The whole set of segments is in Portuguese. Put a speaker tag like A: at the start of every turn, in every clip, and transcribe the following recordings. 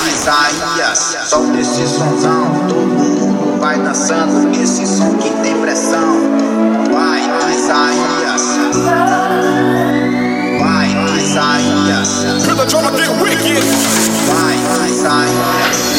A: Isaías, solta esse sonzão, todo mundo vai dançando, esse som que tem pressão. Vai, Isaías. Vai, Isaías.
B: Feel the drama get wicked.
A: Vai, Isaías.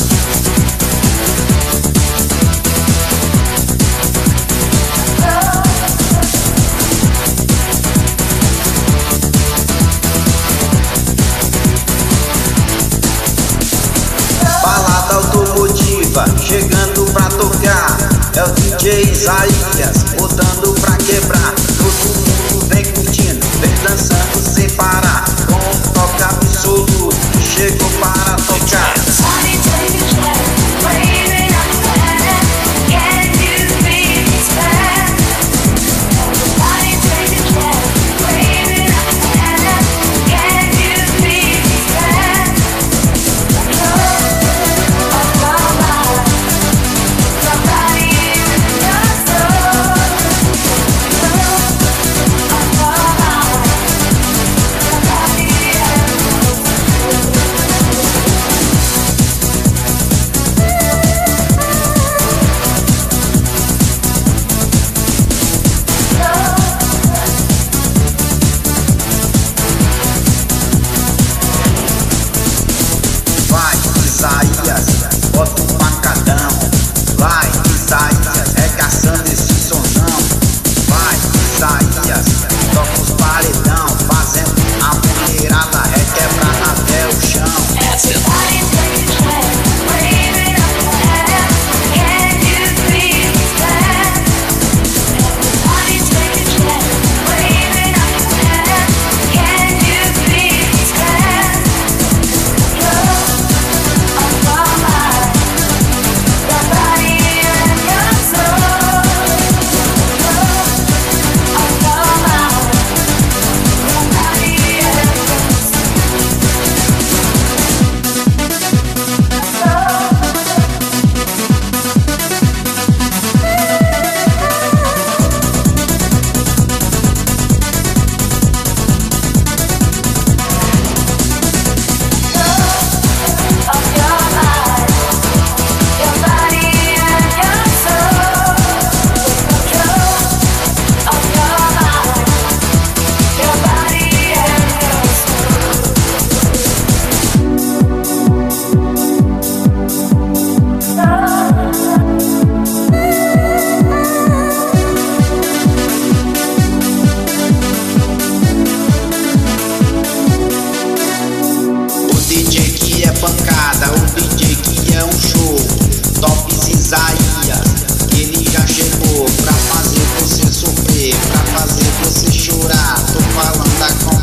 A: Balada automotiva, chegando pra tocar. É o DJ Isaías, botando pra quebrar. Todo mundo vem curtindo, vem dançando sem parar. Com um toque absoluto, chegou para tocar. Isaías, bota um macadão. Vai, Isaías, regaçando esse sonzão. Vai, Isaías, toca os paredão, fazendo a mulherada requebrar até o chão. Pancada, o DJ que é um show. Tops Isaías, ele já chegou pra fazer você sofrer, pra fazer você chorar. Tô falando da